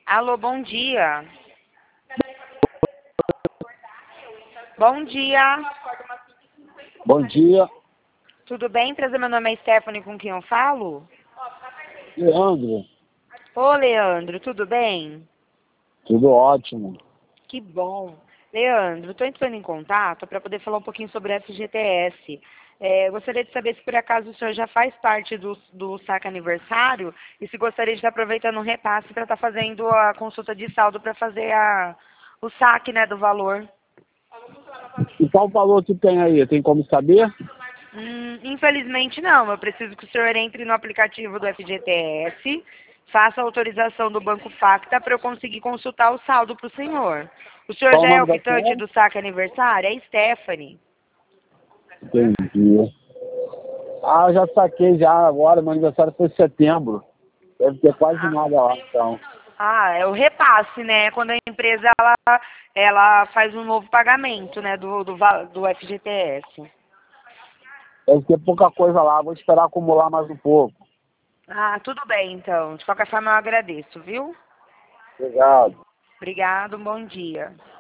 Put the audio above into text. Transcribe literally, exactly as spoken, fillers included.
Alô, bom dia. Bom dia. Bom dia, Tudo bem? Prazer, meu nome é Stephanie, com quem eu falo? Leandro. Ô, Leandro, tudo bem? Tudo ótimo. Que bom. Leandro, estou entrando em contato para poder falar um pouquinho sobre o F G T S. É, gostaria de saber se por acaso o senhor já faz parte do, do saque aniversário e se gostaria de estar aproveitando o repasse para estar fazendo a consulta de saldo para fazer a, o saque, né, do valor. E qual valor que tem aí? Tem como saber? Hum, infelizmente não, eu preciso que o senhor entre no aplicativo do F G T S, faça a autorização do Banco Facta para eu conseguir consultar o saldo para o senhor. O senhor Qual o já é nome o da quitante senhora? do saque aniversário? É Stephanie. Entendi. Ah, eu já saquei já agora, meu aniversário foi em setembro. Deve ter quase Ah, nada lá, então. ah, é o repasse, né? Quando a empresa ela, ela faz um novo pagamento, né, do, do, va- do F G T S. Deve ter pouca coisa lá, vou esperar acumular mais um pouco. Ah, tudo bem, então. De qualquer forma, eu agradeço, viu? Obrigado. Obrigado, um bom dia.